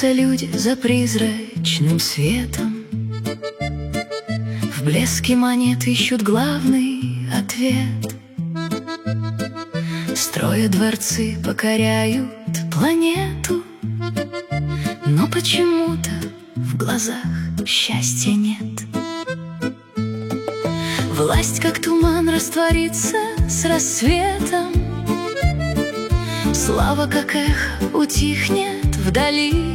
Гонятся люди за призрачным светом, в блеске монет ищут главный ответ. Строят дворцы, покоряют планету, но почему-то в глазах счастья нет. Власть, как туман, растворится с рассветом, слава, как эхо, утихнет вдали.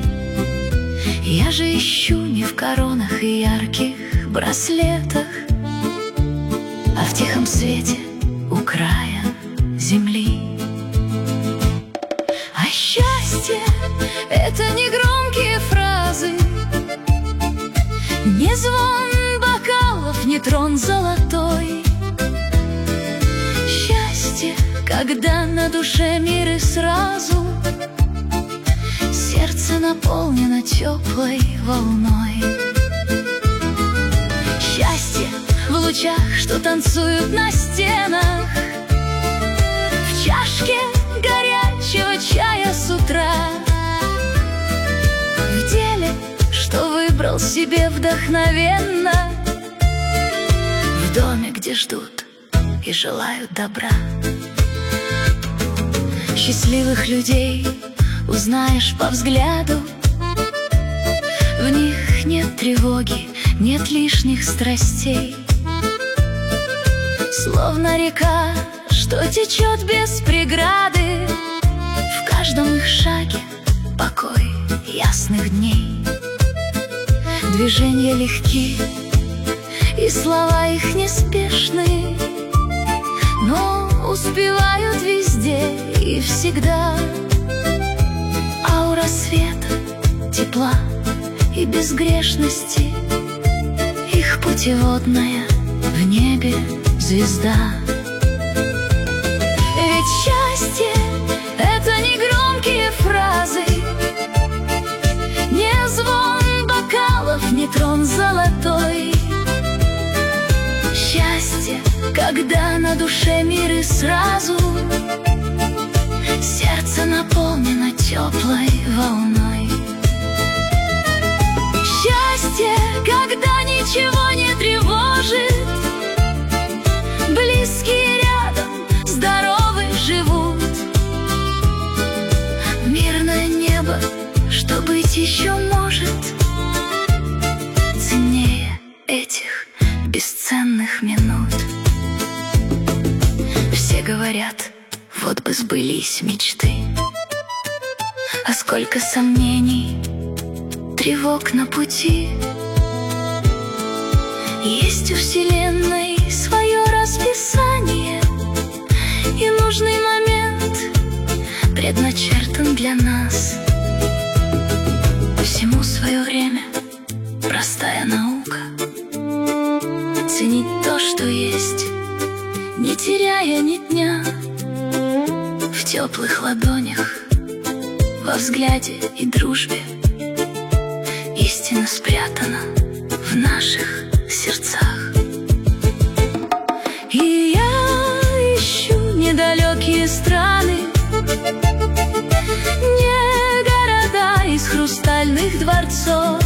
Я же ищу не в коронах и ярких браслетах, а в тихом свете у края земли. А счастье — это не громкие фразы, не звон бокалов, не трон золотой. Счастье, когда на душе мир и сразу сердце наполнено теплой волной. Счастье в лучах, что танцуют на стенах, в чашке горячего чая с утра, в деле, что выбрал себе вдохновенно, в доме, где ждут и желают добра. Счастливых людей узнаешь по взгляду, в них нет тревоги, нет лишних страстей. Словно река, что течет без преграды, в каждом их шаге покой ясных дней. Движения легки, и слова их неспешны, но успевают везде и всегда. Аура света, тепла и безгрешности, их путеводная в небе звезда. Ведь счастье — это не громкие фразы, не звон бокалов, не трон золотой. Счастье, когда на душе мир и сразу сердце наполнено теплой волной. Счастье, когда ничего не тревожит, близкие рядом, здоровы живут. Мирное небо, что быть еще может, ценнее этих бесценных минут. Все говорят, вот бы сбылись мечты, а сколько сомнений, тревог на пути. Есть у вселенной свое расписание, и нужный момент предначертан для нас. Всему свое время, простая наука. Ценить то, что есть, не теряя ни дня. В теплых ладонях, во взгляде и дружбе истина спрятана в наших сердцах. И я ищу недалекие страны, не города из хрустальных дворцов.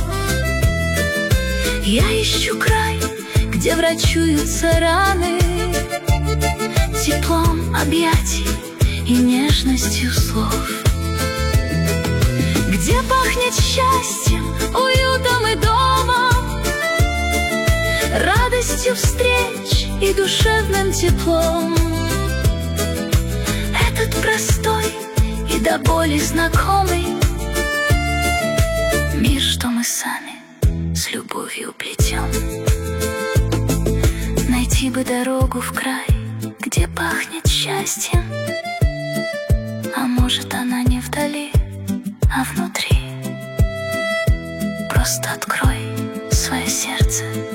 Я ищу край, где врачуются раны, теплом объятий и нежностью слов, где пахнет счастьем, уютом и домом, радостью встреч и душевным теплом. Этот простой и до боли знакомый мир, что мы сами с любовью плетем. Найти бы дорогу в край, где пахнет счастьем, а может, она не вдали, а внутри. Просто открой свое сердце